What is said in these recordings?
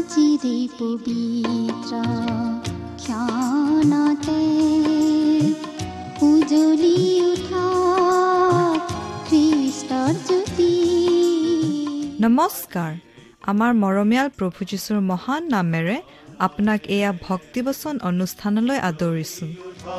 আজিৰে পবিত্ৰ ক্ষণতে উজ্বলি উঠা খ্ৰীষ্টৰ জ্যোতি। নমস্কাৰ। আমাৰ মৰমীয়াল প্ৰভু যীশুৰ মহান নামেৰে আপোনাক এয়া ভক্তিবচন অনুষ্ঠানলৈ আদৰিছোঁ।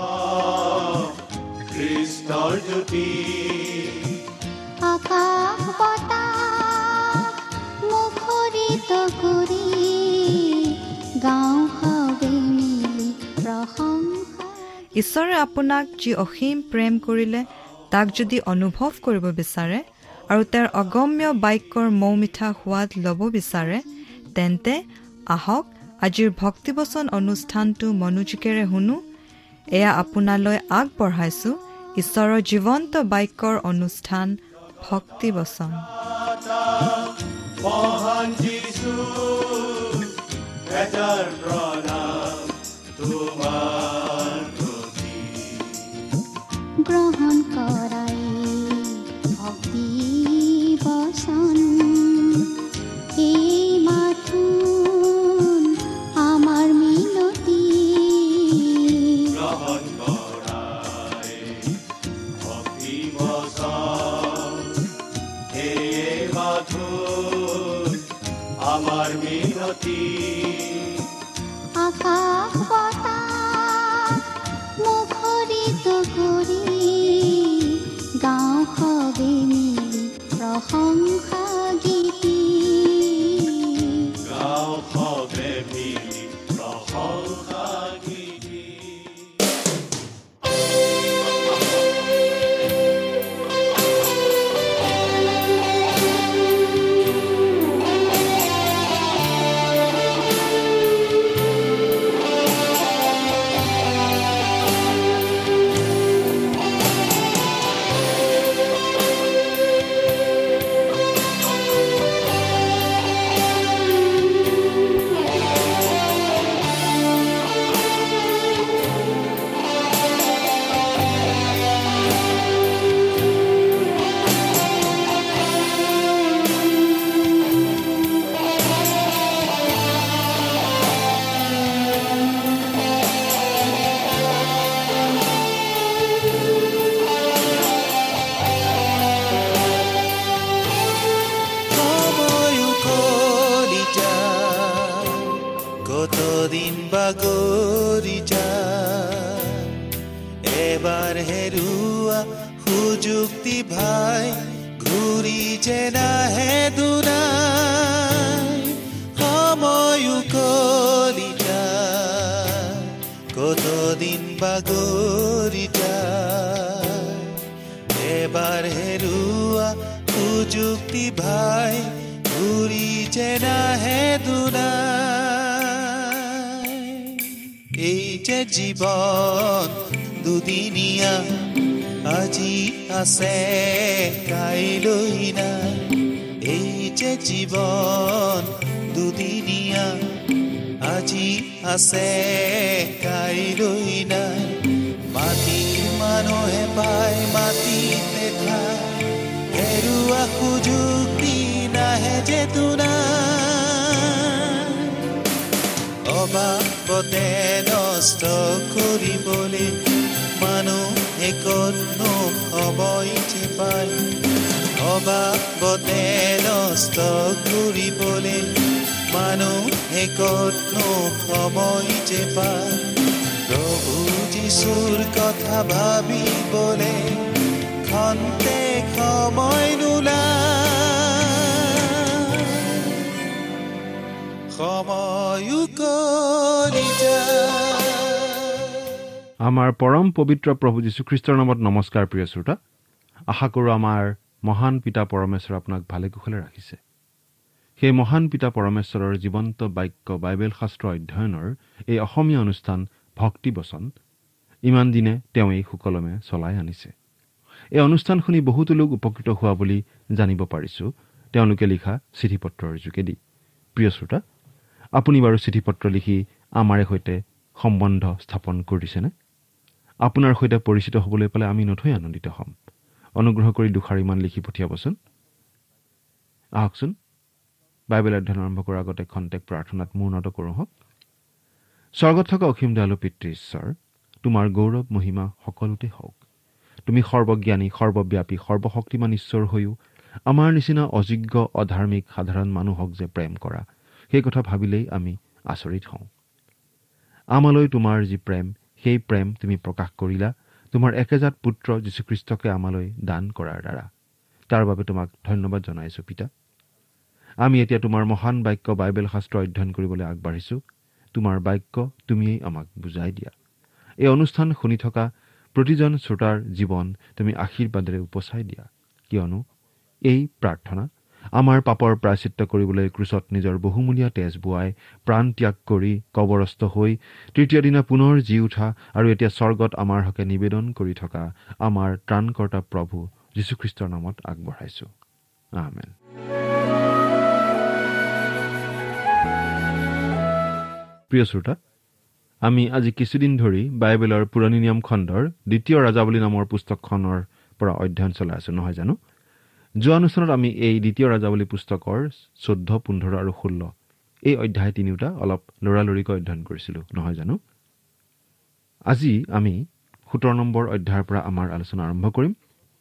আকাশ বতাহ মুখৰিত কৰি গাঁও সবে মিলি প্ৰশংসা। ঈশ্বৰে আপোনাক যি অসীম প্ৰেম কৰিলে তাক যদি অনুভৱ কৰিব বিচাৰে আৰু তেওঁৰ অগম্য বাক্যৰ মৌমিঠা সোৱাদ ল'ব বিচাৰে, তেন্তে আহক আজিৰ ভক্তিবচন অনুষ্ঠানটো মনোযোগেৰে শুনো। এয়া আপোনালৈ আগবঢ়াইছো ঈশ্বৰৰ জীৱন্ত বাক্যৰ অনুষ্ঠান ভক্তিবচন। গ্ৰহণ কৰাই ভক্তি বচন, এই মাথোন আমাৰ মিনতি। গ্ৰহণ কৰাই ভক্তি বচন, এই মাথোন আমাৰ মিনতি। আকাশ বতাহ মুখৰিত কৰি গাঁও সবে মিলি প্ৰশংসা গীতি। গাঁও সবে মিলি প্ৰশংসা গীতি। কতদিন বাগৰি যায়, এবাৰ হেৰুৱা সুযুক্তি ভাই ঘূৰি যে নাহে দুনাই। সময় উকলি যায়, কতদিন বাগৰি যায়, এবাৰ হেৰুৱা সুযুক্তি ভাই ঘূৰি যে নাহে দুনাই। এই যে জীৱন দুদিনীয়া, আজি আছে কাইলৈ নাই। এই যে জীৱন দুদিনীয়া, আজি আছে কাইলৈ নাই। মাটিৰ মানুহে পায় মাটিতে খায়, হেৰুৱা সুযোগ নাহে যে দুনাই। অবাবতে নষ্ট কৰিবলৈ মানুহে ক'তনো সময় যে পায়, অবাবতে নষ্ট কৰিবলৈ মানুহে ক'তনো সময় যে পায়। প্ৰভু যীশুৰ কথা ভাবিবলে খন্তে সময় নোলায়, সময় উকলি যায়। আমাৰ পৰম পবিত্ৰ প্ৰভু যীশুখ্ৰীষ্টৰ নামত নমস্কাৰ। প্ৰিয় শ্ৰোতা, আশা কৰোঁ আমাৰ মহান পিতা পৰমেশ্বৰ আপোনাক ভালে কুশলে ৰাখিছে। সেই মহান পিতা পৰমেশ্বৰৰ জীৱন্ত বাক্য বাইবেল শাস্ত্ৰ অধ্যয়নৰ এই অসমীয়া অনুষ্ঠান ভক্তিবচন ইমান দিনে তেওঁ এই সুকলমে চলাই আনিছে। এই অনুষ্ঠান শুনি বহুতো লোক উপকৃত হোৱা বুলি জানিব পাৰিছোঁ, তেওঁলোকে লিখা চিঠি পত্ৰৰ যোগেদি। প্ৰিয় শ্ৰোতা, আপুনি বাৰু চিঠি পত্ৰ লিখি আমাৰে সৈতে সম্বন্ধ স্থাপন কৰিছেনে? আপোনাৰ সৈতে পৰিচিত হ'বলৈ পালে আমি নথৈ আনন্দিত হ'ম। অনুগ্ৰহ কৰি দুখাৰিমান লিখি পঠিয়াবচোন। আহকচোন বাইবেল অধ্যয়ন আৰম্ভ কৰাৰ আগতে খন্তেক প্ৰাৰ্থনাত মূৰ্ণত কৰোঁ হওক। স্বৰ্গত থকা অসীম দয়ালু পিতৃ ঈশ্বৰ, তোমাৰ গৌৰৱ মহিমা সকলোতে হওক। তুমি সৰ্বজ্ঞানী, সৰ্বব্যাপী, সৰ্বশক্তিমান ঈশ্বৰ হৈও আমাৰ নিচিনা অযোগ্য অধাৰ্মিক সাধাৰণ মানুহক যে প্ৰেম কৰা, সেই কথা ভাবিলেই আমি আচৰিত হওঁ। আমালৈ তোমাৰ যি প্ৰেম, সেই প্ৰেম তুমি প্ৰকাশ কৰিলা তোমাৰ একেজাত পুত্ৰ যীশুখ্ৰীষ্টকে আমালৈ দান কৰাৰ দ্বাৰা। তাৰ বাবে তোমাক ধন্যবাদ জনাইছো পিতা। আমি এতিয়া তোমাৰ মহান বাক্য বাইবেল শাস্ত্ৰ অধ্যয়ন কৰিবলৈ আগবাঢ়িছোঁ। তোমাৰ বাক্য তুমিয়েই আমাক বুজাই দিয়া। এই অনুষ্ঠান শুনি থকা প্ৰতিজন শ্ৰোতাৰ জীৱন তুমি আশীৰ্বাদেৰে উপচাই দিয়া, কিয়নো এই প্ৰাৰ্থনা আমাৰ পাপৰ প্ৰায়চিত্ত কৰিবলৈ ক্ৰুচত নিজৰ বহুমূলীয়া তেজ বোৱাই প্ৰাণ ত্যাগ কৰি কবৰস্থ হৈ তৃতীয় দিনা পুনৰ জি উঠা আৰু এতিয়া স্বৰ্গত আমাৰ হকে নিবেদন কৰি থকা আমাৰ ত্ৰাণকৰ্তা প্ৰভু যীশুখ্ৰীষ্টৰ নামত আগবঢ়াইছো। আমেন। প্ৰিয় শ্ৰোতা, আমি আজি কিছুদিন ধৰি বাইবেলৰ পুৰণি নিয়ম খণ্ডৰ দ্বিতীয় ৰাজাৱলী নামৰ পুস্তকখনৰ পৰা অধ্যয়ন চলাই আছো, নহয় জানো? যোৱা অনুষ্ঠানত আমি এই দ্বিতীয় ৰাজাৱলী পুস্তকৰ 14, 15 আৰু 16 এই অধ্যায় তিনিওটা অলপ লৰালৰিকৈ অধ্যয়ন কৰিছিলোঁ, নহয় জানো? আজি আমি 17 নম্বৰ অধ্যায়ৰ পৰা আমাৰ আলোচনা আৰম্ভ কৰিম।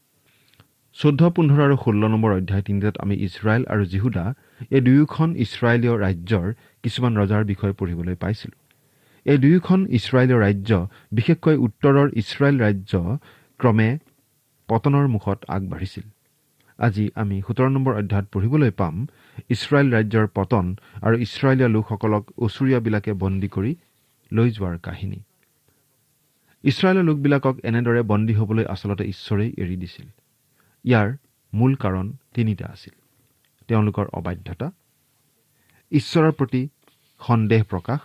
14, 15 আৰু 16 নম্বৰ অধ্যায় তিনিটাত আমি ইছৰাইল আৰু জিহুদা এই দুয়োখন ইছৰাইলীয় ৰাজ্যৰ কিছুমান ৰজাৰ বিষয়ে পঢ়িবলৈ পাইছিলোঁ। এই দুয়োখন ইছৰাইলীয় ৰাজ্য, বিশেষকৈ উত্তৰৰ ইছৰাইল ৰাজ্য ক্ৰমে পতনৰ মুখত আগবাঢ়িছিল। আজি আমি 17 নম্বৰ অধ্যায়ত পঢ়িবলৈ পাম ইছৰাইল ৰাজ্যৰ পতন আৰু ইছৰাইলীয় লোকসকলক অচুৰীয়াবিলাকে বন্দী কৰি লৈ যোৱাৰ কাহিনী। ইছৰাইলৰ লোকবিলাকক এনেদৰে বন্দী হ'বলৈ আচলতে ঈশ্বৰেই এৰি দিছিল। ইয়াৰ মূল কাৰণ তিনিটা আছিল: তেওঁলোকৰ অবাধ্যতা, ঈশ্বৰৰ প্ৰতি সন্দেহ প্ৰকাশ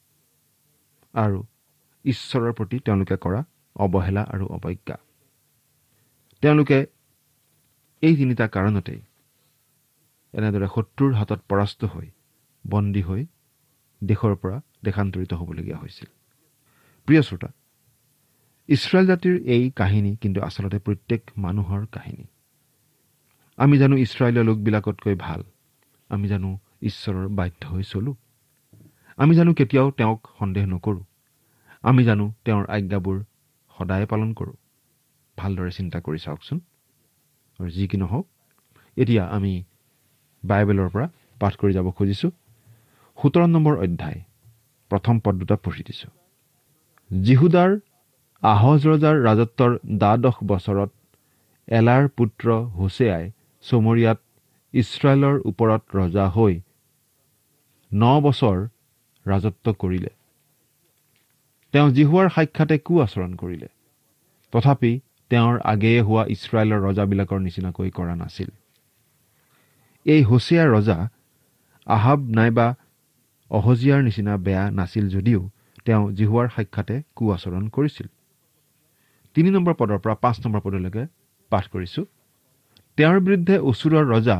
আৰু ঈশ্বৰৰ প্ৰতি তেওঁলোকে কৰা অৱহেলা আৰু অৱজ্ঞা। তেওঁলোকে এই তিনিটা কাৰণতেই এনেদৰে শত্ৰুৰ হাতত পৰাস্ত হৈ বন্দী হৈ দেশৰ পৰা দেশান্তৰিত হ'বলগীয়া হৈছিল। প্ৰিয় শ্ৰোতা, ইছৰাইল জাতিৰ এই কাহিনী কিন্তু আচলতে প্ৰত্যেক মানুহৰ কাহিনী। আমি জানো ইছৰাইলীয় লোকবিলাকতকৈ ভাল। আমি জানো ঈশ্বৰৰ বাধ্য হৈ চলো। আমি জানো কেতিয়াও তেওঁক সন্দেহ নকৰোঁ। আমি জানো তেওঁৰ আজ্ঞাবোৰ সদায় পালন কৰোঁ। ভালদৰে চিন্তা কৰি চাওকচোন। আৰু যি কি নহওক, এতিয়া আমি বাইবেলৰ পৰা পাঠ কৰি যাব খুজিছোঁ। 17 নম্বৰ অধ্যায় প্ৰথম পদ দুটা পঢ়ি দিছোঁ। জিহুদাৰ আহজ ৰজাৰ ৰাজত্বৰ 12 বছৰত এলাৰ পুত্ৰ হোছেয়াই চমৰীয়াত ইছৰাইলৰ ওপৰত ৰজা হৈ 9 বছৰ ৰাজত্ব কৰিলে। তেওঁ জিহুৱাৰ সাক্ষাতে কুআচৰণ কৰিলে, তথাপি তেওঁৰ আগেয়ে হোৱা ইছৰাইলৰ ৰজাবিলাকৰ নিচিনাকৈ কৰা নাছিল। এই হোছেয়া ৰজা আহাব নাইবা অহজিয়াৰ নিচিনা বেয়া নাছিল যদিও তেওঁ জিহুৱাৰ সাক্ষাতে কুআচৰণ কৰিছিল। 3 নম্বৰ পদৰ পৰা 5 নম্বৰ পদলৈকে পাঠ কৰিছোঁ। তেওঁৰ বিৰুদ্ধে অছুৰৰ ৰজা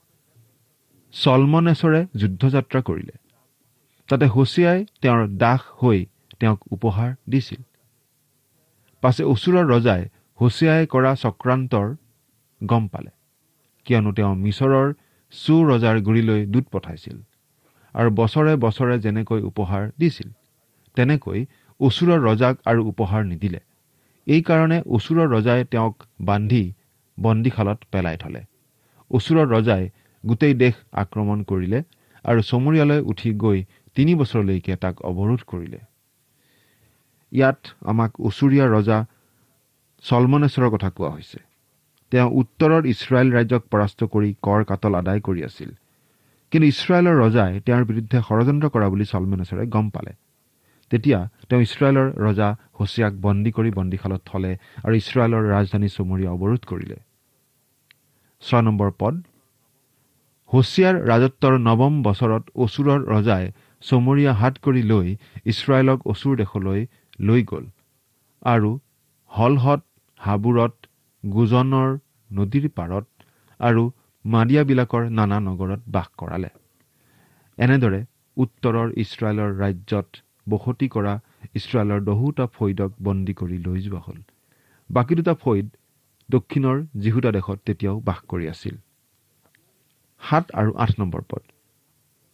চলমনেছৰে যুদ্ধযাত্ৰা কৰিলে। তাতে হোছেয়াই তেওঁৰ দাস হৈ তেওঁক উপহাৰ দিছিল। পাছে অছুৰৰ ৰজাই হোছেয়াই কৰা চক্ৰান্তৰ গম পালে, কিয়নো তেওঁ মিছৰৰ চু ৰজাৰ গুৰিলৈ দূত পঠাইছিল আৰু বছৰে বছৰে যেনেকৈ উপহাৰ দিছিল তেনেকৈ অছুৰৰ ৰজাক আৰু উপহাৰ নিদিলে। এইকাৰণে অছুৰৰ ৰজাই তেওঁক বান্ধি বন্দীশালত পেলাই থলে। অছুৰৰ ৰজাই গোটেই দেশ আক্ৰমণ কৰিলে আৰু চমৰীয়ালৈ উঠি গৈ 3 বছৰলৈকে তাক অৱৰোধ কৰিলে। ইয়াত আমাক অছুৰীয়া ৰজা চলমনেছৰৰ কথা কোৱা হৈছে। তেওঁ উত্তৰৰ ইছৰাইল ৰাজ্যক পৰাস্ত কৰি কৰ কাটল আদায় কৰি আছিল। কিন্তু ইছৰাইলৰ ৰজাই তেওঁৰ বিৰুদ্ধে ষড়যন্ত্ৰ কৰা বুলি চলমনেছৰে গম পালে। তেতিয়া তেওঁ ইছৰাইলৰ ৰজা হোছেয়াক বন্দী কৰি বন্দীশালত থলে আৰু ইছৰাইলৰ ৰাজধানী চমৰীয়া অৱৰোধ কৰিলে। 6 নম্বৰ পদ। হোছেয়াৰ ৰাজত্বৰ 9ম বছৰত অছুৰৰ ৰজাই চমৰীয়া হাত কৰি লৈ ইছৰাইলক অছুৰ দেশলৈ লৈ গ'ল আৰু হলহত, হাবুৰত, গোজনৰ নদীৰ পাৰত আৰু মাদিয়াবিলাকৰ নানা নগৰত বাস কৰালে। এনেদৰে উত্তৰৰ ইছৰাইলৰ ৰাজ্যত বসতি কৰা ইছৰাইলৰ 10টা ফৈদক বন্দী কৰি লৈ যোৱা হ'ল। বাকী 2টা ফৈদ দক্ষিণৰ জিহুদা দেশত তেতিয়াও বাস কৰি আছিল। 7 আৰু 8 নম্বৰ পদ।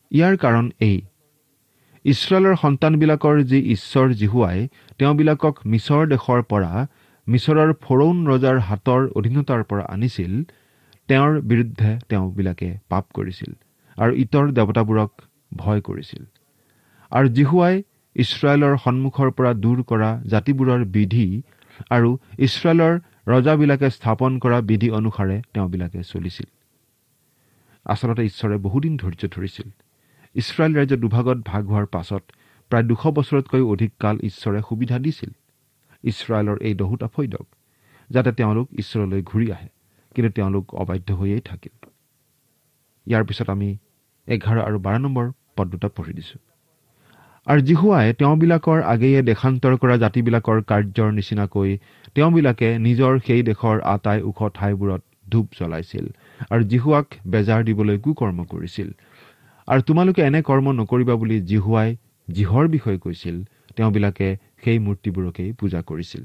ইয়াৰ কাৰণ এই, ইছৰাইলৰ সন্তানবিলাকৰ যি ঈশ্বৰ জিহুৱাই তেওঁবিলাকক মিছৰ দেশৰ পৰা, মিছৰৰ ফৰৌন ৰজাৰ হাতৰ অধীনতাৰ পৰা আনিছিল, তেওঁৰ বিৰুদ্ধে তেওঁবিলাকে পাপ কৰিছিল আৰু ইতৰ দেৱতাবোৰক ভয় কৰিছিল। আৰু জিহুৱাই ইছৰাইলৰ সন্মুখৰ পৰা দূৰ কৰা জাতিবোৰৰ বিধি আৰু ইছৰাইলৰ ৰজাবিলাকে স্থাপন কৰা বিধি অনুসাৰে তেওঁবিলাকে চলিছিল। আচলতে ঈশ্বৰে বহুদিন ধৈৰ্য ধৰিছিল। ইছৰাইল ৰাজ্য দুভাগত ভাগ হোৱাৰ পাছত প্ৰায় 200 বছৰতকৈ অধিক কাল ঈশ্বৰে সুবিধা দিছিল ইছৰাইলৰ এই দহোটা ফৈদক, যাতে তেওঁলোক ঈশ্বৰলৈ ঘূৰি আহে, কিন্তু তেওঁলোক অবাধ্য হৈয়েই থাকিল। ইয়াৰ পিছত আমি 11 আৰু 12 নম্বৰ পদ দুটা পঢ়ি দিছো। আৰু জিহুৱাই তেওঁবিলাকৰ আগেয়ে দেশান্তৰ কৰা জাতিবিলাকৰ কাৰ্যৰ নিচিনাকৈ তেওঁবিলাকে নিজৰ সেই দেশৰ আটাই ওখ ঠাইবোৰত ধূপ জ্বলাইছিল আৰু জিহুৱাক বেজাৰ দিবলৈ কুকৰ্ম কৰিছিল। আৰু তোমালোকে এনে কৰ্ম নকৰিবা বুলি জিহুৱাই যিহৰ বিষয়ে কৈছিল, তেওঁবিলাকে সেই মূৰ্তিবোৰকেই পূজা কৰিছিল।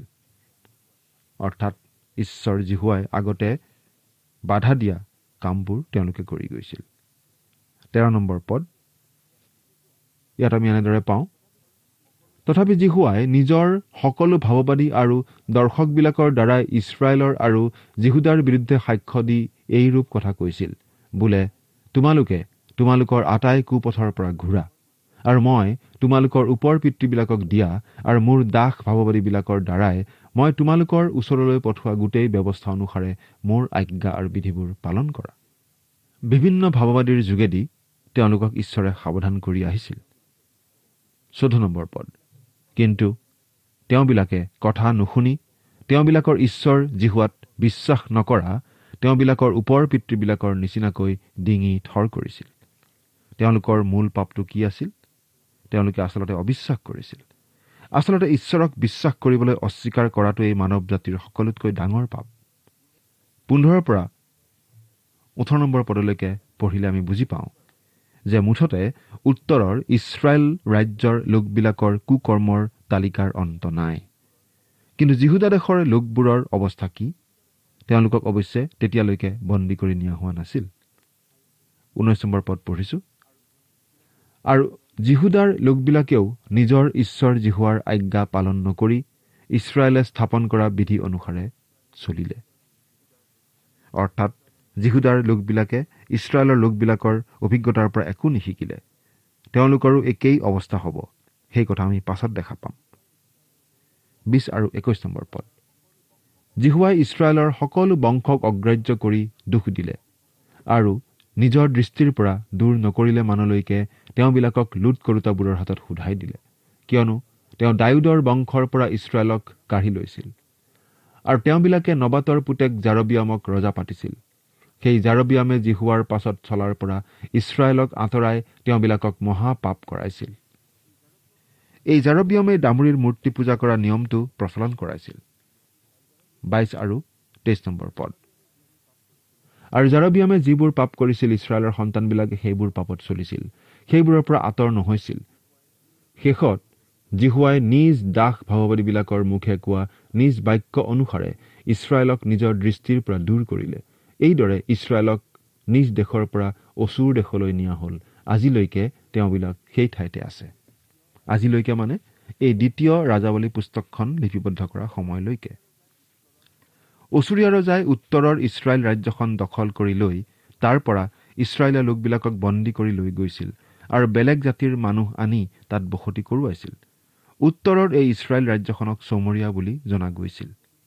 অৰ্থাৎ ঈশ্বৰ জিহুৱাই আগতে বাধা দিয়া কামবোৰ তেওঁলোকে কৰি গৈছিল। 13 নম্বৰ পদ, ইয়াত আমি এনেদৰে পাওঁ, তথাপি জিহুৱাই নিজৰ সকলো ভাৱবাদী আৰু দৰ্শকবিলাকৰ দ্বাৰাই ইছৰাইলৰ আৰু জিহুদাৰ বিৰুদ্ধে সাক্ষ্য দি এই ৰূপ কথা কৈছিল, বোলে তোমালোকে তোমালোকৰ আটাই কুপথৰ পৰা ঘূৰা, আৰু মই তোমালোকৰ ওপৰ পিতৃবিলাকক দিয়া আৰু মোৰ দাস ভাৱবাদীবিলাকৰ দ্বাৰাই মই তোমালোকৰ ওচৰলৈ পঠোৱা গোটেই ব্যৱস্থা অনুসাৰে মোৰ আজ্ঞা আৰু বিধিবোৰ পালন কৰা। বিভিন্ন ভাৱবাদীৰ যোগেদি তেওঁলোকক ঈশ্বৰে সাৱধান কৰি আহিছিল। 14 নম্বৰ পদ, কিন্তু তেওঁবিলাকে কথা নুশুনি তেওঁবিলাকৰ ঈশ্বৰ জিহুৱাত বিশ্বাস নকৰা তেওঁবিলাকৰ ওপৰ পিতৃবিলাকৰ নিচিনাকৈ ডিঙি থৰ কৰিছিল। তেওঁলোকৰ মূল পাপটো কি আছিল? তেওঁলোকে আচলতে অবিশ্বাস কৰিছিল। আচলতে ঈশ্বৰক বিশ্বাস কৰিবলৈ অস্বীকাৰ কৰাটোৱেই মানৱ জাতিৰ সকলোতকৈ ডাঙৰ পাপ। 15 পৰা 18 নম্বৰ পদলৈকে পঢ়িলে আমি বুজি পাওঁ যে মুঠতে উত্তৰৰ ইছৰাইল ৰাজ্যৰ লোকবিলাকৰ কুকৰ্মৰ তালিকাৰ অন্ত নাই। কিন্তু জিহুদা দেশৰ লোকবোৰৰ অৱস্থা কি? তেওঁলোকক অৱশ্যে তেতিয়ালৈকে বন্দী কৰি নিয়া হোৱা নাছিল। 19 নম্বৰ পদ পঢ়িছো। আৰু জিহুদাৰ লোকবিলাকেও নিজৰ ঈশ্বৰ জিহুৱাৰ আজ্ঞা পালন নকৰি ইছৰাইলে স্থাপন কৰা বিধি অনুসাৰে চলিলে। অৰ্থাৎ জিহুদাৰ লোকবিলাকে ইছৰাইলৰ লোকবিলাকৰ অভিজ্ঞতাৰ পৰা একো নিশিকিলে। তেওঁলোকৰো একেই অৱস্থা হ'ব, সেই কথা আমি পাছত দেখা পাম। 20 আৰু 21 নম্বৰ পদ, জিহুৱাই ইছৰাইলৰ সকলো বংশক অগ্ৰাহ্য কৰি দুখ দিলে আৰু নিজৰ দৃষ্টিৰ পৰা দূৰ নকৰিলে মানুহলৈকে তেওঁবিলাকক লুট কৰোতাবোৰৰ হাতত সোধাই দিলে, কিয়নো তেওঁ দায়ুদৰ বংশৰ পৰা ইছৰাইলক কাঢ়ি লৈছিল। আৰু তেওঁবিলাকে নবাতৰ পুতেক জাৰবিয়ামক ৰজা পাতিছিল। সেই জাৰবিয়ামে জিহুৱাৰ পাছত চলাৰ পৰা ইছৰাইলক আঁতৰাই তেওঁবিলাকক মহাপাপ কৰাইছিল। এই জাৰবিয়ামে ডামুৰীৰ মূৰ্তি পূজা কৰা নিয়মটো প্ৰচলন কৰাইছিল। 22 আৰু 23 নম্বৰ পদ, আৰু জাৰবিয়ামে যিবোৰ পাপ কৰিছিল ইছৰাইলৰ সন্তানবিলাকে সেইবোৰ পাপত চলিছিল, সেইবোৰৰ পৰা আঁতৰ নহৈছিল। শেষত জিহুৱাই নিজ দাস ভাৱবাদীবিলাকৰ মুখে কোৱা নিজ বাক্য অনুসাৰে ইছৰাইলক নিজৰ দৃষ্টিৰ পৰা দূৰ কৰিলে। এইদৰে ইছৰাইলক নিজ দেশৰ পৰা অচুৰ দেশলৈ নিয়া হ'ল। আজিলৈকে তেওঁবিলাক সেই ঠাইতে আছে। আজিলৈকে মানে এই দ্বিতীয় ৰাজাৱলী পুস্তকখন লিপিবদ্ধ কৰা সময়লৈকে। অচুৰীয়া ৰজাই উত্তৰৰ ইছৰাইল ৰাজ্যখন দখল কৰি লৈ তাৰ পৰা ইছৰাইলীয়া লোকবিলাকক বন্দী কৰি লৈ গৈছিল আৰু বেলেগ জাতিৰ মানুহ আনি তাত বসতি কৰোৱাইছিল। উত্তৰৰ এই ইছৰাইল ৰাজ্যখনক চমৰীয়া বুলি জনা গৈছিল।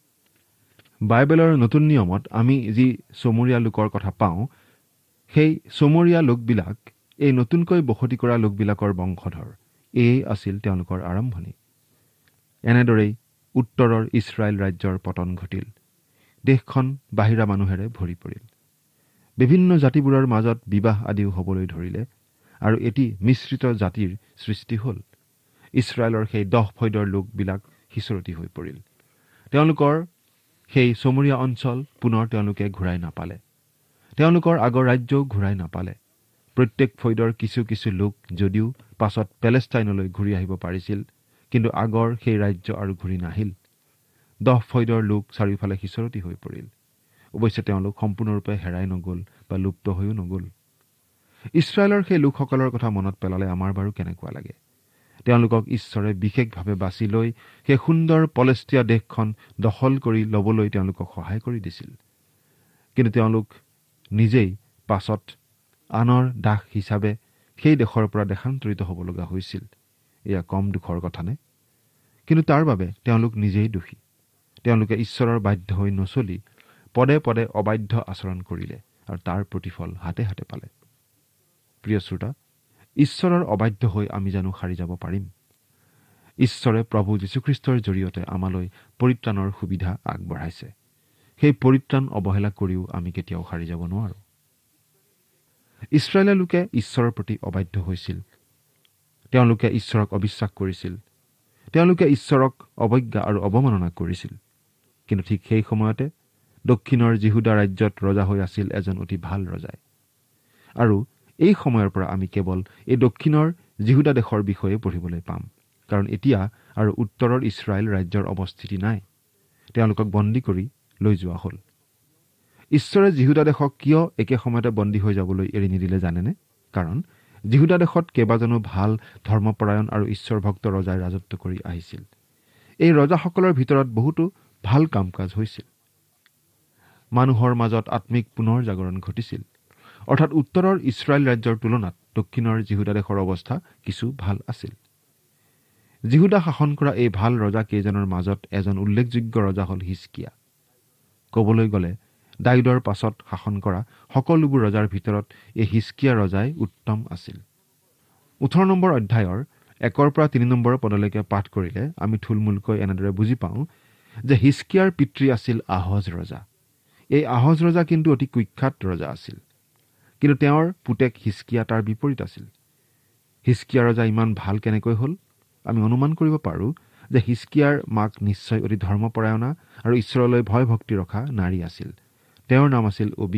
বাইবেলৰ নতুন নিয়মত আমি যি চমৰীয়া লোকৰ কথা পাওঁ, সেই চমৰীয়া লোকবিলাক এই নতুনকৈ বসতি কৰা লোকবিলাকৰ বংশধৰ। এয়ে আছিল তেওঁলোকৰ আৰম্ভণি। এনেদৰেই উত্তৰৰ ইছৰাইল ৰাজ্যৰ পতন ঘটিল। দেশখন বাহিৰা মানুহেৰে ভৰি পৰিল। বিভিন্ন জাতিবোৰৰ মাজত বিবাহ আদিও হ'বলৈ ধৰিলে আৰু এটি মিশ্ৰিত জাতিৰ সৃষ্টি হ'ল। ইছৰাইলৰ সেই 10 ফৈদৰ লোকবিলাক সিঁচৰতি হৈ পৰিল। তেওঁলোকৰ সেই চমৰীয়া অঞ্চল পুনৰ তেওঁলোকে ঘূৰাই নাপালে। তেওঁলোকৰ আগৰ ৰাজ্যও ঘূৰাই নাপালে। প্ৰত্যেক ফৈদৰ কিছু কিছু লোক যদিও পাছত পেলেষ্টাইনলৈ ঘূৰি আহিব পাৰিছিল, কিন্তু আগৰ সেই ৰাজ্য আৰু ঘূৰি নাহিল। 10 ফৈদৰ লোক চাৰিওফালে সিঁচৰতি হৈ পৰিল। অৱশ্যে তেওঁলোক সম্পূৰ্ণৰূপে হেৰাই নগ'ল বা লুপ্ত হৈও নগ'ল। ইছৰাইলৰ সেই লোকসকলৰ কথা মনত পেলালে আমাৰ বাৰু কেনেকুৱা লাগে। তেওঁলোকক ঈশ্বৰে বিশেষভাৱে বাছি লৈ সেই সুন্দৰ পলেষ্টিয়া দেশখন দখল কৰি ল'বলৈ তেওঁলোকক সহায় কৰি দিছিল। কিন্তু তেওঁলোক নিজেই পাছত আনৰ দাস হিচাপে সেই দেশৰ পৰা দেশান্তৰিত হ'ব লগা হৈছিল। এয়া কম দুখৰ কথা নে? কিন্তু তাৰ বাবে তেওঁলোক নিজেই দোষী। তেওঁলোকে ঈশ্বৰৰ বাধ্য হৈ নচলি পদে পদে অবাধ্য আচৰণ কৰিলে আৰু তাৰ প্ৰতিফল হাতে হাতে পালে। প্ৰিয় শ্ৰোতা, ঈশ্বৰৰ অবাধ্য হৈ আমি জানো সাৰি যাব পাৰিম? ঈশ্বৰে প্ৰভু যীশুখ্ৰীষ্টৰ জৰিয়তে আমালৈ পৰিত্ৰাণৰ সুবিধা আগবঢ়াইছে। সেই পৰিত্ৰাণ অৱহেলা কৰিও আমি কেতিয়াও সাৰি যাব নোৱাৰো। ইছৰাইলৰ লোকে ঈশ্বৰৰ প্ৰতি অবাধ্য হৈছিল। তেওঁলোকে ঈশ্বৰক অবিশ্বাস কৰিছিল। তেওঁলোকে ঈশ্বৰক অৱজ্ঞা আৰু অৱমাননা কৰিছিল। কিন্তু ঠিক সেই সময়তে দক্ষিণৰ জিহুদা ৰাজ্যত ৰজা হৈ আছিল এজন অতি ভাল ৰজাই। আৰু এই সময়ৰ পৰা আমি কেৱল এই দক্ষিণৰ জিহুদা দেশৰ বিষয়ে পঢ়িবলৈ পাম, কাৰণ এতিয়া আৰু উত্তৰৰ ইছৰাইল ৰাজ্যৰ অৱস্থিতি নাই। তেওঁলোকক বন্দী কৰি লৈ যোৱা হ'ল। ঈশ্বৰে জিহুদা দেশক কিয় একে সময়তে বন্দী হৈ যাবলৈ এৰি নিদিলে জানেনে? কাৰণ জিহুদা দেশত কেইবাজনো ভাল ধৰ্মপৰায়ণ আৰু ঈশ্বৰ ভক্ত ৰজাই ৰাজত্ব কৰি আহিছিল। এই ৰজাসকলৰ ভিতৰত বহুতো ভাল কাম কাজ হৈছিল। মানুহৰ মাজত আত্মিক পুনৰ জাগৰণ ঘটিছিল। অৰ্থাৎ উত্তৰৰ ইছৰাইল ৰাজ্যৰ তুলনাত দক্ষিণৰ জিহুদা দেশৰ অৱস্থা কিছু ভাল আছিল। জিহুদা শাসন কৰা এই ভাল ৰজা কেইজনৰ মাজত এজন উল্লেখযোগ্য ৰজা হ'ল হিজকিয়া। ক'বলৈ গ'লে দাউদৰ পাছত শাসন কৰা সকলোবোৰ ৰজাৰ ভিতৰত এই হিজকিয়া ৰজাই উত্তম আছিল। 18 নম্বৰ অধ্যায়ৰ 1 পৰা 3 নম্বৰ পদলৈকে পাঠ কৰিলে আমি থুলমূলকৈ এনেদৰে বুজি পাওঁ যে হিজকিয়াৰ পিতৃ আছিল আহজ ৰজা। এই আহজ ৰজা কিন্তু অতি কুখ্যাত ৰজা আছিল। কিন্তু তেওঁৰ পুতেক হিজকিয়া তাৰ বিপৰীত আছিল। হিজকিয়া ৰজা ইমান ভাল কেনেকৈ হ'ল? আমি অনুমান কৰিব পাৰোঁ যে হিজকিয়াৰ মাক নিশ্চয় অতি ধৰ্মপৰায়ণা আৰু ঈশ্বৰলৈ ভয় ভক্তি ৰখা নাৰী আছিল। তেওঁৰ নাম আছিল অবি।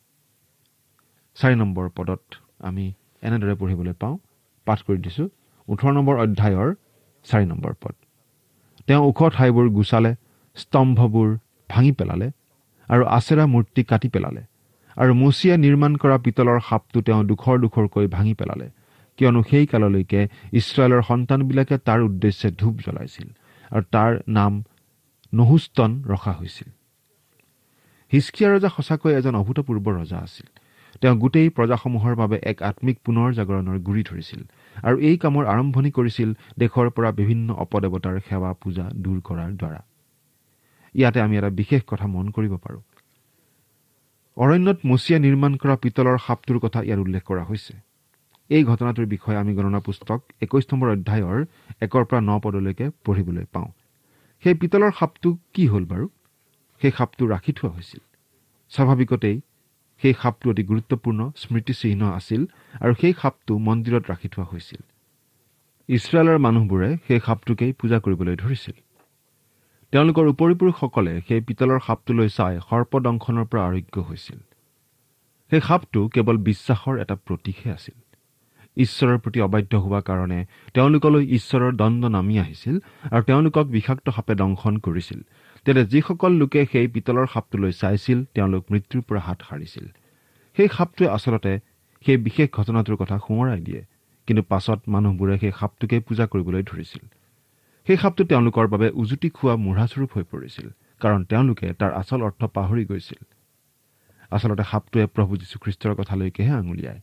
4 নম্বৰ পদত আমি এনেদৰে পঢ়িবলৈ পাওঁ, পাঠ কৰি দিছোঁ 18 নম্বৰ অধ্যায়ৰ 4 নম্বৰ পদ। তেওঁ ওখ ঠাইবোৰ গুচালে, স্তম্ভবোৰ ভাঙি পেলালে আৰু আছেৰা মূৰ্তি কাটি পেলালে। আৰু মচিয়ে নিৰ্মাণ কৰা পিতলৰ সাপটো তেওঁ দুখৰ দুখৰকৈ ভাঙি পেলালে, কিয়নো সেই কাললৈকে ইছৰাইলৰ সন্তানবিলাকে তাৰ উদ্দেশ্যে ধূপ জ্বলাইছিল আৰু তাৰ নাম নহুস্তন ৰখা হৈছিল। হিজকিয়া ৰজা সঁচাকৈ এজন অভূতপূৰ্ব ৰজা আছিল। তেওঁ গোটেই প্ৰজাসমূহৰ বাবে এক আত্মিক পুনৰ জাগৰণৰ গুৰি ধৰিছিল আৰু এই কামৰ আৰম্ভণি কৰিছিল দেশৰ পৰা বিভিন্ন অপদেৱতাৰ সেৱা পূজা দূৰ কৰাৰ দ্বাৰা। ইয়াতে আমি এটা বিশেষ কথা মন কৰিব পাৰোঁ। অৰণ্যত মচিয়ে নিৰ্মাণ কৰা পিতলৰ সাপটোৰ কথা ইয়াত উল্লেখ কৰা হৈছে। এই ঘটনাটোৰ বিষয়ে আমি গণনা পুস্তক 21 নম্বৰ অধ্যায়ৰ 1 পৰা 9 পদলৈকে পঢ়িবলৈ পাওঁ। সেই পিতলৰ সাপটো কি হ'ল বাৰু? সেই সাপটো ৰাখি থোৱা হৈছিল। স্বাভাৱিকতেই সেই সাপটো অতি গুৰুত্বপূৰ্ণ স্মৃতিচিহ্ন আছিল আৰু সেই সাপটো মন্দিৰত ৰাখি থোৱা হৈছিল। ইছৰাইলৰ মানুহবোৰে সেই সাপটোকেই পূজা কৰিবলৈ ধৰিছিল। তেওঁলোকৰ উপৰিপুৰুষসকলে সেই পিতলৰ সাপটোলৈ চাই সৰ্পদংশনৰ পৰা আৰোগ্য হৈছিল। সেই সাপটো কেৱল বিশ্বাসৰ এটা প্ৰতীকহে আছিল। ঈশ্বৰৰ প্ৰতি অবাধ্য হোৱা কাৰণে তেওঁলোকলৈ ঈশ্বৰৰ দণ্ড নামি আহিছিল আৰু তেওঁলোকক বিষাক্ত সাপে দংশন কৰিছিল। তেতিয়া যিসকল লোকে সেই পিতলৰ সাপটোলৈ চাইছিল তেওঁলোক মৃত্যুৰ পৰা হাত সাৰিছিল। সেই সাপটোৱে আচলতে সেই বিশেষ ঘটনাটোৰ কথা সোঁৱৰাই দিয়ে, কিন্তু পাছত মানুহবোৰে সেই সাপটোকে পূজা কৰিবলৈ ধৰিছিল। সেই সাপটো তেওঁলোকৰ বাবে উজুতি খোৱা মূঢ়াস্বৰূপ হৈ পৰিছিল, কাৰণ তেওঁলোকে তাৰ আচল অৰ্থ পাহৰি গৈছিল। আচলতে সাপটোৱে প্ৰভু যীশুখ্ৰীষ্টৰ কথালৈকেহে আঙুলিয়ায়।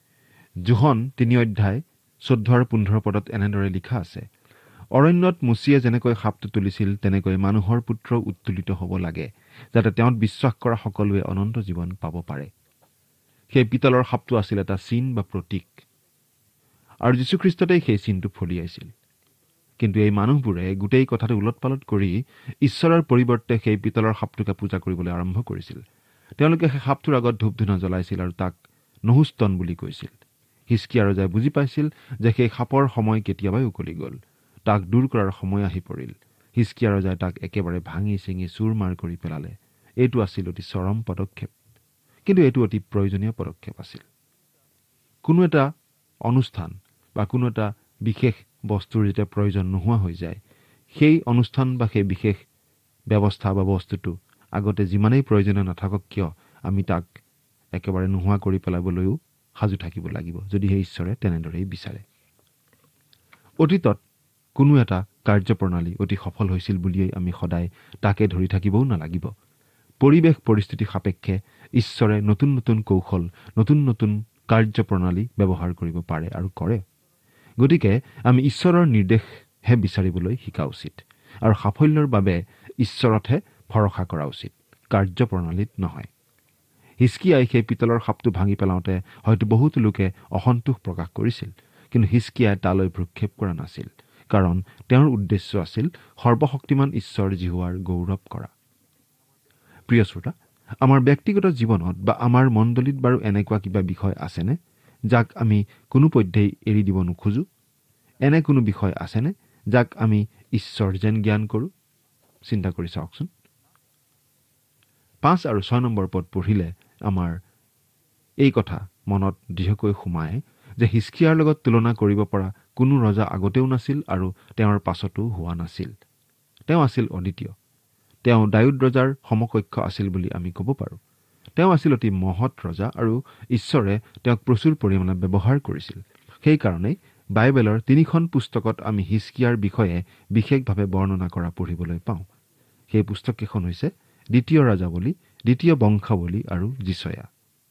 যোহন 3 অধ্যায় 14 আৰু 15 পদত এনেদৰে লিখা আছে, অৰণ্যত মচিয়ে যেনেকৈ সাপটো তুলিছিল তেনেকৈ মানুহৰ পুত্ৰ উত্তোলিত হ'ব লাগে, যাতে তেওঁত বিশ্বাস কৰা সকলোৱে অনন্ত জীৱন পাব পাৰে। সেই পিতলৰ সাপটো আছিল এটা চিন বা প্ৰতীক, আৰু যীশুখ্ৰীষ্টতেই সেই চিনটো ফলিয়াইছিল। কিন্তু এই মানুহবোৰে গোটেই কথাটো ওলটপালট কৰি ঈশ্বৰৰ পৰিৱৰ্তে সেই পিতলৰ সাপটোকে পূজা কৰিবলৈ আৰম্ভ কৰিছিল। তেওঁলোকে সেই সাপটোৰ আগত ধূপ ধূনা জ্বলাইছিল আৰু তাক নহুস্তন বুলি কৈছিল। হিজকিয়া ৰজাই বুজি পাইছিল যে সেই সাপৰ সময় কেতিয়াবাই উকলি গ'ল। তাক দূৰ কৰাৰ সময় আহি পৰিল। হিজকিয়া ৰজাই তাক একেবাৰে ভাঙি চিঙি চুৰমাৰ কৰি পেলালে। এইটো আছিল অতি চৰম পদক্ষেপ, কিন্তু এইটো অতি প্ৰয়োজনীয় পদক্ষেপ আছিল। কোনো এটা অনুষ্ঠান বা কোনো এটা বিশেষ বস্তুৰ যেতিয়া প্ৰয়োজন নোহোৱা হৈ যায়, সেই অনুষ্ঠান বা সেই বিশেষ ব্যৱস্থা বা বস্তুটো আগতে যিমানেই প্ৰয়োজনীয় নাথাকক কিয় আমি তাক একেবাৰে নোহোৱা কৰি পেলাবলৈও সাজু থাকিব লাগিব যদিহে ঈশ্বৰে তেনেদৰেই বিচাৰে। অতীতত কোনো এটা কাৰ্যপ্ৰণালী অতি সফল হৈছিল বুলিয়েই আমি সদায় তাকে ধৰি থাকিবও নালাগিব। পৰিৱেশ পৰিস্থিতি সাপেক্ষে ঈশ্বৰে নতুন নতুন কৌশল, নতুন নতুন কাৰ্যপ্ৰণালী ব্যৱহাৰ কৰিব পাৰে আৰু কৰে। গতিকে আমি ঈশ্বৰৰ নিৰ্দেশহে বিচাৰিবলৈ শিকা উচিত আৰু সাফল্যৰ বাবে ঈশ্বৰতহে ভৰসা কৰা উচিত, কাৰ্যপ্ৰণালীত নহয়। হিজকিয়াই সেই পিতলৰ সাপটো ভাঙি পেলাওঁতে হয়তো বহুতো লোকে অসন্তোষ প্ৰকাশ কৰিছিল, কিন্তু হিজকিয়াই তালৈ ভ্ৰক্ষেপ কৰা নাছিল, কাৰণ তেওঁৰ উদ্দেশ্য আছিল সৰ্বশক্তিমান ঈশ্বৰ জিহুৱাৰ গৌৰৱ কৰা। প্ৰিয় শ্ৰোতা, আমাৰ ব্যক্তিগত জীৱনত বা আমাৰ মণ্ডলীত বাৰু এনেকুৱা কিবা বিষয় আছেনে যাক আমি কোনোপধ্যেই এৰি দিব নোখোজো? এনে কোনো বিষয় আছেনে যাক আমি ঈশ্বৰ যেন জ্ঞান কৰোঁ? চিন্তা কৰি চাওকচোন। 5 আৰু 6 নম্বৰ পদ পঢ়িলে আমাৰ এই কথা মনত দৃঢ়কৈ সোমায় যে হিজকিয়াৰ লগত তুলনা কৰিব পৰা কোনো ৰজা আগতেও নাছিল আৰু তেওঁৰ পাছতো হোৱা নাছিল। তেওঁ আছিল অদ্বিতীয়। তেওঁ দাউদ ৰজাৰ সমকক্ষ আছিল বুলি আমি ক'ব পাৰোঁ। তেওঁ আছিল অতি মহৎ ৰজা আৰু ঈশ্বৰে তেওঁক প্ৰচুৰ পৰিমাণে ব্যৱহাৰ কৰিছিল। সেইকাৰণেই বাইবেলৰ 3খন পুস্তকত আমি হিজকিয়াৰ বিষয়ে বিশেষভাৱে বৰ্ণনা কৰা পঢ়িবলৈ পাওঁ। সেই পুস্তককেইখন হৈছে দ্বিতীয় ৰাজাৱলী, দ্বিতীয় বংশাৱলী আৰু যিচয়া।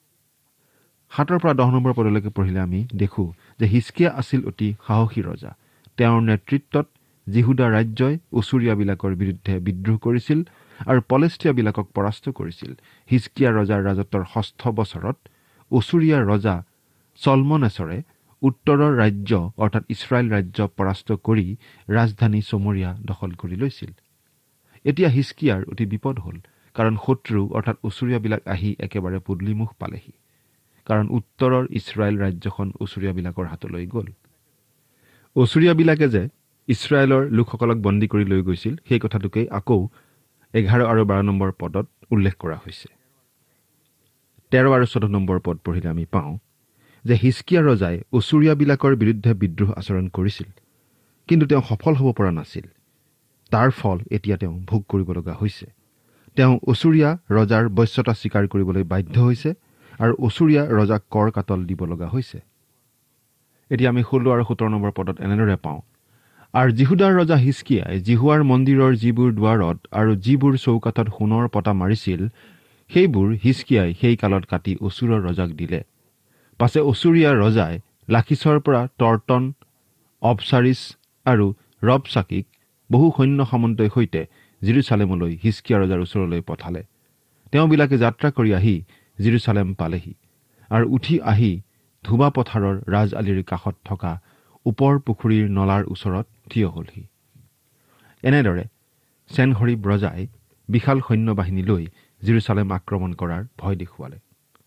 7 পৰা 10 নম্বৰ পদলৈকে পঢ়িলে আমি দেখো যে হিজকিয়া আছিল অতি সাহসী ৰজা। তেওঁৰ নেতৃত্বত জিহুদা ৰাজ্যই অছুৰীয়াবিলাকৰ বিৰুদ্ধে বিদ্ৰোহ কৰিছিল আৰু পলেষ্টিয়াবিলাকক পৰাস্ত কৰিছিল। হিজকিয়া ৰজাৰ ৰাজত্বৰ 6ষ্ঠ বছৰত অছুৰীয়া ৰজা চলমনেছৰে উত্তৰৰ ৰাজ্য অৰ্থাৎ ইছৰাইল ৰাজ্য পৰাস্ত কৰি ৰাজধানী চমৰীয়া দখল কৰি লৈছিল। এতিয়া হিজকিয়াৰ অতি বিপদ হ'ল, কাৰণ শত্ৰু অৰ্থাৎ অছুৰীয়াবিলাক আহি একেবাৰে পদূলিমুখ পালেহি, কাৰণ উত্তৰৰ ইছৰাইল ৰাজ্যখন অছুৰীয়াবিলাকৰ হাতলৈ গ'ল। অছুৰীয়াবিলাকে যে ইছৰাইলৰ লোকসকলক বন্দী কৰি লৈ গৈছিল সেই কথাটোকেই আকৌ 11 আৰু 12 নম্বৰ পদত উল্লেখ কৰা হৈছে। 13 আৰু 14 নম্বৰ পদ পঢ়িলে আমি পাওঁ যে হিজকিয়া ৰজাই অছুৰীয়াবিলাকৰ বিৰুদ্ধে বিদ্ৰোহ আচৰণ কৰিছিল, কিন্তু তেওঁ সফল হ'ব পৰা নাছিল। তাৰ ফল এতিয়া তেওঁ ভোগ কৰিব লগা হৈছে। তেওঁ অছুৰীয়া ৰজাৰ বশ্যতা স্বীকাৰ কৰিবলৈ বাধ্য হৈছে আৰু অছুৰীয়া ৰজাক কৰ কাটল দিব লগা হৈছে। এতিয়া আমি 16 আৰু 17 নম্বৰ পদত এনেদৰে পাওঁ, আৰু জিহুদাৰ ৰজা হিজকিয়াই জিহুৱাৰ মন্দিৰৰ যিবোৰ দুৱাৰত আৰু যিবোৰ চৌকাঠত সোণৰ পতা মাৰিছিল সেইবোৰ হিজকিয়াই সেই কালত কাটি অছুৰৰ ৰজাক দিলে। পাছে অছুৰীয়া ৰজাই লাকিছৰ পৰা টৰ্টন, অবচাৰিছ আৰু ৰবচাকিক বহু সৈন্য সামন্তই সৈতে জেৰুচালেমলৈ হিজকিয়া ৰজাৰ ওচৰলৈ পঠালে। তেওঁবিলাকে যাত্ৰা কৰি আহি জেৰুচালেম পালেহি আৰু উঠি আহি ধুবা পথাৰৰ ৰাজ আলিৰ কাষত থকা ওপৰ পুখুৰীৰ নলাৰ ওচৰত থিয় হ'লহি। এনেদৰে চেনহৰিব ৰজাই বিশাল সৈন্যবাহিনী লৈ জেৰুচালেম আক্ৰমণ কৰাৰ ভয় দেখুৱালে।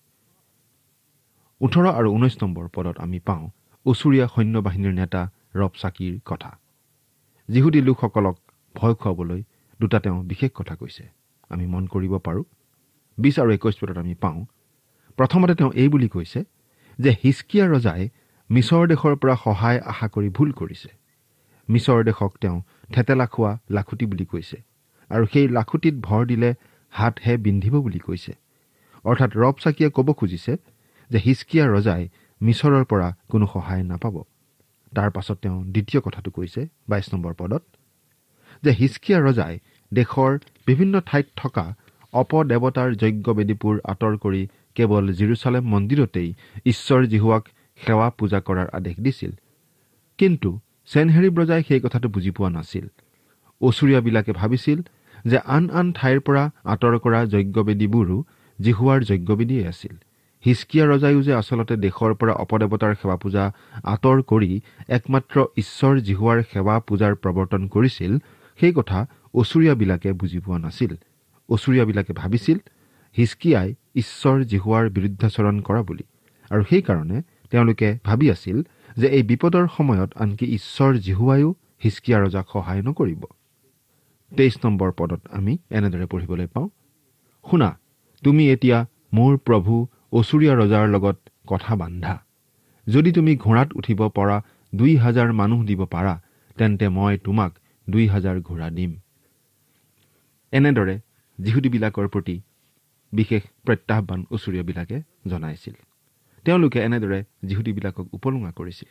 18 আৰু 19 নম্বৰ পদত আমি পাওঁ অছুৰীয়া সৈন্যবাহিনীৰ নেতা ৰবচাকিৰ কথা। যিহুদী লোকসকলক ভয় খুৱাবলৈ দুটা তেওঁ বিশেষ কথা কৈছে, আমি মন কৰিব পাৰোঁ। 20 আৰু 21 পদত আমি পাওঁ, প্ৰথমতে তেওঁ এই বুলি কৈছে যে হিজকিয়া ৰজাই মিছৰ দেশৰ পৰা সহায় আশা কৰি ভুল কৰিছে। মিছৰ দেশক তেওঁ থেতেলা খোৱা লাখুটি বুলি কৈছে আৰু সেই লাখুটিত ভৰ দিলে হাতহে বিন্ধিব বুলি কৈছে। অৰ্থাৎ ৰবচাকিয়ে ক'ব খুজিছে যে হিজকিয়া ৰজাই মিছৰৰ পৰা কোনো সহায় নাপাব। তাৰ পাছত তেওঁ দ্বিতীয় কথাটো কৈছে 22 নম্বৰ পদত, যে হিজকিয়া ৰজাই দেশৰ বিভিন্ন ঠাইত থকা অপদেৱতাৰ যজ্ঞবেদীবোৰ আঁতৰ কৰি কেৱল জেৰুচালেম মন্দিৰতেই ঈশ্বৰ জিহুৱাক সেৱা পূজা কৰাৰ আদেশ দিছিল। কিন্তু চেনহেৰিব ৰজাই সেই কথাটো বুজি পোৱা নাছিল। অছুৰীয়াবিলাকে ভাবিছিল যে আন আন ঠাইৰ পৰা আঁতৰ কৰা যজ্ঞবেদীবোৰো জিহুৱাৰ যজ্ঞবেদীয়ে আছিল। হিজকিয়া ৰজাইও যে আচলতে দেশৰ পৰা অপদেৱতাৰ সেৱা পূজা আঁতৰ কৰি একমাত্ৰ ঈশ্বৰ জিহুৱাৰ সেৱা পূজাৰ প্ৰৱৰ্তন কৰিছিল, সেই কথা অছুৰীয়াবিলাকে বুজি পোৱা নাছিল। অছুৰীয়াবিলাকে ভাবিছিল হিজকিয়াই ঈশ্বৰ জিহুৱাৰ বিৰুদ্ধাচৰণ কৰা বুলি, আৰু সেইকাৰণে তেওঁলোকে ভাবি আছিল যে এই বিপদৰ সময়ত আনকি ঈশ্বৰ জিহুৱাইও হিজকিয়া ৰজাক সহায় নকৰিব। 23 নম্বৰ পদত আমি এনেদৰে পঢ়িবলৈ পাওঁ, শুনা, তুমি এতিয়া মোৰ প্ৰভু অছুৰীয়া ৰজাৰ লগত কথা বান্ধা। যদি তুমি ঘোঁৰাত উঠিব পৰা 2000 মানুহ দিব পাৰা, তেন্তে মই তোমাক 2000 ঘোঁৰা দিম। এনেদৰে যিহুদীবিলাকৰ প্ৰতি বিশেষ প্ৰত্যাহ্বান অছুৰীয়াবিলাকে জনাইছিল। তেওঁলোকে এনেদৰে যিহুদীবিলাকক উপলুঙা কৰিছিল।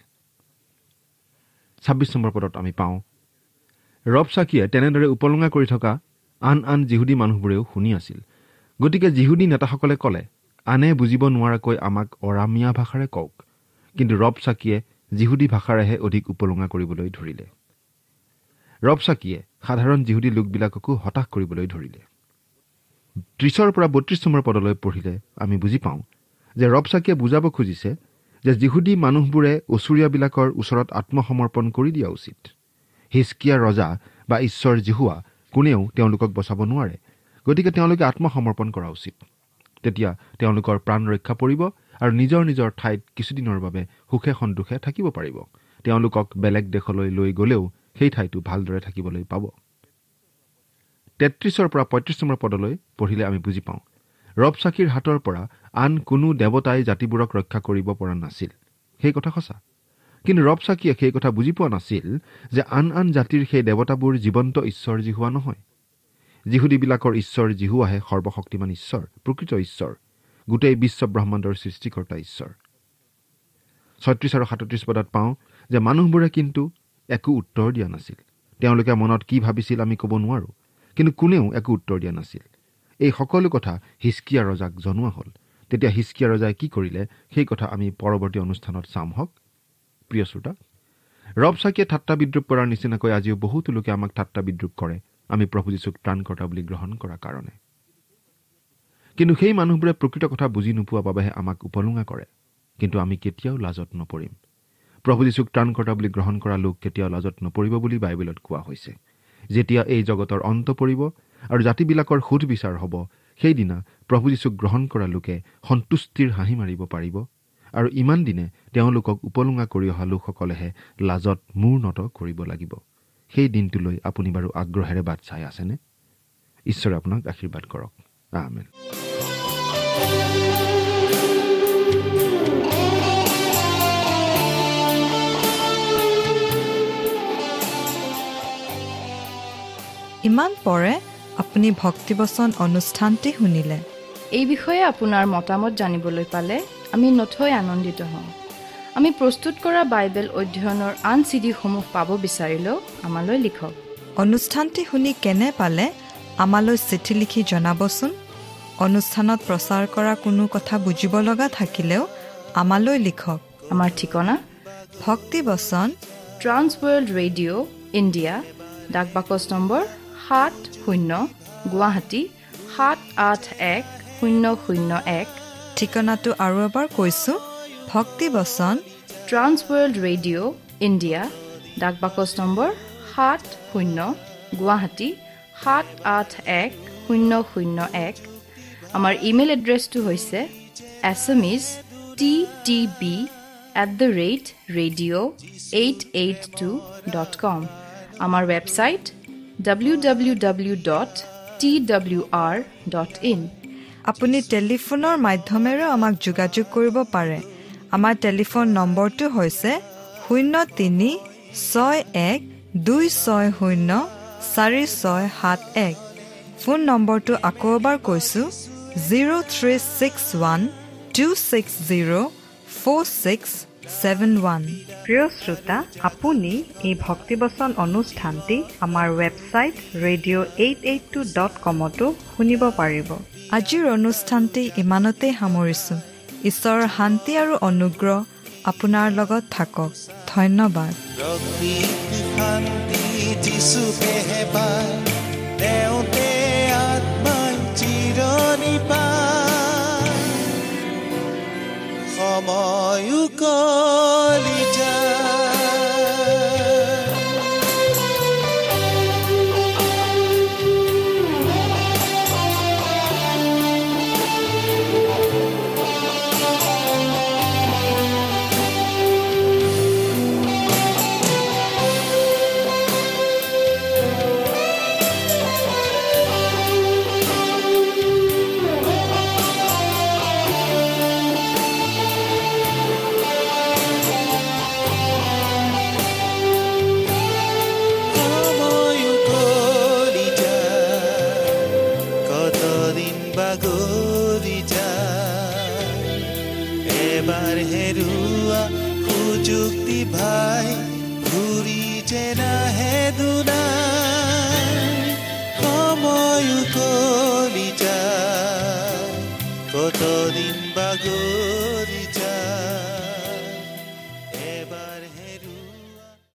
26 নম্বৰ পদত আমি পাওঁ, ৰবছাকিয়ে তেনেদৰে উপলুঙা কৰি থকা আন আন যিহুদী মানুহবোৰেও শুনি আছিল। গতিকে যিহুদী নেতাসকলে ক'লে, আনে বুজিব নোৱাৰাকৈ আমাক অৰামিয়া ভাষাৰে কওক। কিন্তু ৰবছাকিয়ে যিহুদী ভাষাৰেহে অধিক উপলুঙা কৰিবলৈ ধৰিলে। ৰবছাকিয়ে সাধাৰণ যিহুদী লোকবিলাককো হতাশ কৰিবলৈ ধৰিলে। 30 পৰা 32 নম্বৰ পদলৈ পঢ়িলে আমি বুজি পাওঁ যে ৰবছাকিয়ে বুজাব খুজিছে যে যিহুদী মানুহবোৰে অচুৰীয়াবিলাকৰ ওচৰত আত্মসমৰ্পণ কৰি দিয়া উচিত। হিজকিয়া ৰজা বা ঈশ্বৰ জিহুৱা কোনেও তেওঁলোকক বচাব নোৱাৰে। গতিকে তেওঁলোকে আত্মসমৰ্পণ কৰা উচিত। তেতিয়া তেওঁলোকৰ প্ৰাণ ৰক্ষা পৰিব আৰু নিজৰ নিজৰ ঠাইত কিছুদিনৰ বাবে সুখে সন্তোষে থাকিব পাৰিব। তেওঁলোকক বেলেগ দেশলৈ লৈ গ'লেও সেই ঠাইটো ভালদৰে থাকিবলৈ পাব। 33 পৰা 35 নম্বৰ পদলৈ পঢ়িলে আমি বুজি পাওঁ, ৰবছাকিৰ হাতৰ পৰা আন কোনো দেৱতাই জাতিবোৰক ৰক্ষা কৰিব পৰা নাছিল। সেই কথা সঁচা। কিন্তু ৰবছাকিয়ে সেই কথা বুজি পোৱা নাছিল যে আন আন জাতিৰ সেই দেৱতাবোৰ জীৱন্ত ঈশ্বৰ জিহুৱা নহয়। যিহুদীবিলাকৰ ঈশ্বৰ জিহুৱাহে সৰ্বশক্তিমান ঈশ্বৰ, প্ৰকৃত ঈশ্বৰ, গোটেই বিশ্ব ব্ৰহ্মাণ্ডৰ সৃষ্টিকৰ্তা ঈশ্বৰ। 36 আৰু 37 পদত পাওঁ যে মানুহবোৰে কিন্তু একো উত্তৰ দিয়া নাছিল। তেওঁলোকে মনত কি ভাবিছিল আমি ক'ব নোৱাৰো, কিন্তু কোনেও একো উত্তৰ দিয়া নাছিল। এই সকলো কথা হিজকিয়া ৰজাক জনোৱা হ'ল। তেতিয়া হিজকিয়া ৰজাই কি কৰিলে সেই কথা আমি পৰৱৰ্তী অনুষ্ঠানত চাম হওক। প্ৰিয় শ্ৰোতা, ৰবছাকিয়ে ঠাট্টা বিদ্ৰূপ কৰাৰ নিচিনাকৈ আজিও বহুতো লোকে আমাক ঠাট্টা বিদ্ৰূপ কৰে আমি প্ৰভু যীশুক ত্ৰাণকৰ্তা বুলি গ্ৰহণ কৰাৰ কাৰণে। কিন্তু সেই মানুহবোৰে প্ৰকৃত কথা বুজি নোপোৱা বাবেহে আমাক উপলুঙা কৰে। কিন্তু আমি কেতিয়াও লাজত নপৰিম। প্ৰভু যীশুক ত্ৰাণকৰ্তা বুলি গ্ৰহণ কৰা লোক কেতিয়াও লাজত নপৰিব বুলি বাইবেলত কোৱা হৈছে। যেতিয়া এই জগতৰ অন্ত পৰিব আৰু জাতিবিলাকৰ সুধ বিচাৰ হ'ব, সেইদিনা প্ৰভু যীশুক গ্ৰহণ কৰা লোকে সন্তুষ্টিৰ হাঁহি মাৰিব পাৰিব। আৰু ইমান দিনে তেওঁলোকক উপলুঙা কৰি অহা লোকসকলেহে লাজত মূৰ নত কৰিব লাগিব। সেই দিনটোলৈ আপুনি বাৰু আগ্ৰহেৰে বাট চাই আছেনে? ঈশ্বৰে আপোনাক আশীৰ্বাদ কৰক। আমেন। ইমান পৰে আপুনি ভক্তিবচন অনুষ্ঠানটি শুনিলে। এই বিষয়ে আপোনাৰ মতামত জানিবলৈ পালে আমি নথৈ আনন্দিত হওঁ। আমি প্ৰস্তুত কৰা বাইবেল অধ্যয়নৰ আন চিডিসমূহ পাব বিচাৰিলেও আমালৈ লিখক। অনুষ্ঠানটি শুনি কেনে পালে আমালৈ চিঠি লিখি জনাবচোন। অনুষ্ঠানত প্ৰচাৰ কৰা কোনো কথা বুজিব লগা থাকিলেও আমালৈ লিখক। আমাৰ ঠিকনা ভক্তিবচন, ট্ৰান্স ৱৰ্ল্ড ৰেডিঅ' ইণ্ডিয়া, ডাক বাকচ নম্বৰ 70, গুৱাহাটী 78101। ঠিকনাটো আৰু এবাৰ কৈছোঁ, ভক্তিবচন, ট্ৰান্স ৱৰ্ল্ড ৰেডিঅ' ইণ্ডিয়া, ডাক বাকচ নম্বৰ 70, গুৱাহাটী 78101। আমাৰ ইমেইল এড্ৰেছটো হৈছে assamese@radio882.com। আমাৰ ৱেবছাইট www.twr.in। আপুনি টেলিফোনৰ মাধ্যমেৰেও আমাক যোগাযোগ কৰিব পাৰে। আমাৰ টেলিফোন নম্বৰটো হৈছে 0361260467 ফোন নম্বৰটো আকৌ এবাৰ কৈছোঁ, 0361260467। প্ৰিয় শ্ৰোতা, আপুনি এই ভক্তিবচন অনুষ্ঠানটি আমাৰ ৱেবছাইট radio882.comতো শুনিব পাৰিব। আজিৰ অনুষ্ঠানটি ইমানতে সামৰিছোঁ। ঈশ্বৰৰ শান্তি আৰু অনুগ্ৰহ আপোনাৰ লগত থাকক। ধন্যবাদ। সময় উকলি যায়। বাগৰি